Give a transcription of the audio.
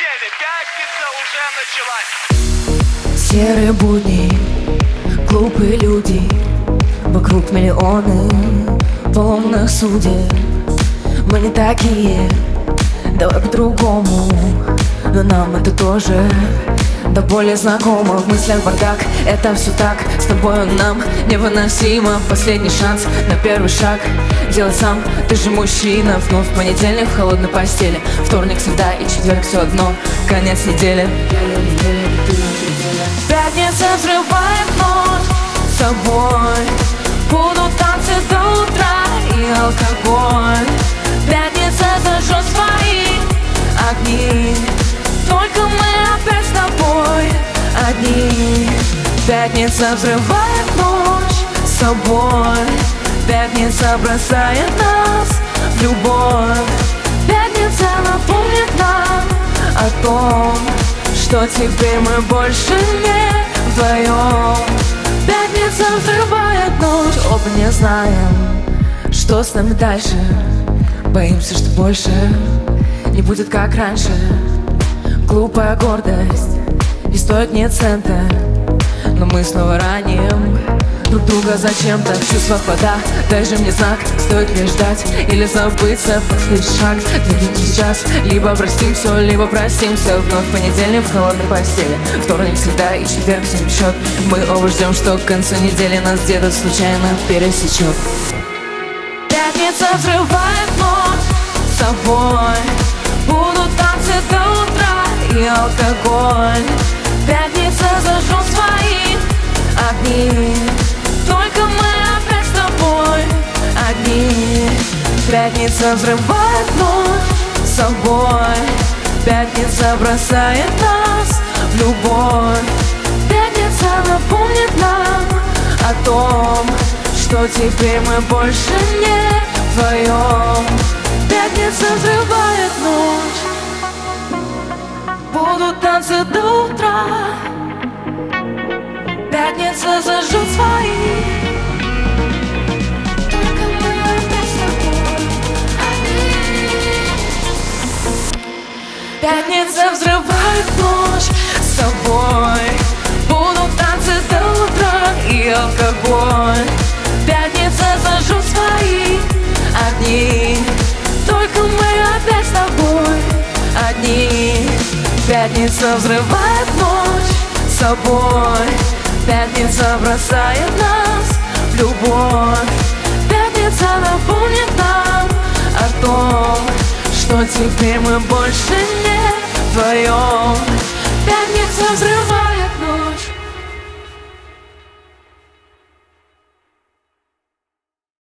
неделе. Пятница уже началась. Серые будни, глупые люди, вокруг миллионы полных судеб. Мы не такие, давай по-другому, но нам это тоже да более знакомо. В мыслях бардак, это все так, с тобою нам невыносимо. Последний шанс на первый шаг делай сам, ты же мужчина. Вновь в понедельник в холодной постели, вторник, среда и четверг все одно, конец недели. Пятница взрывает ночь с тобой, будут танцы до утра и алкоголь. Пятница зажжет свои огни, только мы опять с тобой одни. Пятница взрывает ночь с собой, пятница бросает нас в любовь. Пятница напомнит нам о том, что теперь мы больше не вдвоем. Пятница взрывает ночь, оба не знаем, что с нами дальше. Боимся, что больше не будет как раньше. Глупая гордость не стоит ни цента, но мы снова раним друг друга зачем-то. В чувствах вода, дай же мне знак, стоит ли ждать или забыться. Последний шаг, двинем сейчас, либо простим все, либо простимся. Вновь в понедельник в холодной постели, вторник, среда и четверг всем счет. Мы оба ждем, что к концу недели нас где-то случайно пересечет. Пятница взрывает ночь с тобой, будут танцы до утра и алкоголь. Пятница зажжет свои огни, только мы опять с тобой одни. Пятница взрывает ночь с собой, пятница бросает нас в любовь. Пятница напомнит нам о том, что теперь мы больше не вдвоем. Пятница взрывает ночь, будут танцы до утра. Пятница зажжет свои, только мы опять с тобой одни. Пятница взрывает ночь с собой, будут танцы до утра и алкоголь. Пятница зажжет свои огни, только мы опять с тобой одни. Пятница взрывает ночь с собой, пятница бросает нас в любовь. Пятница напомнит нам о том, что теперь мы больше не вдвоем. Пятница взрывает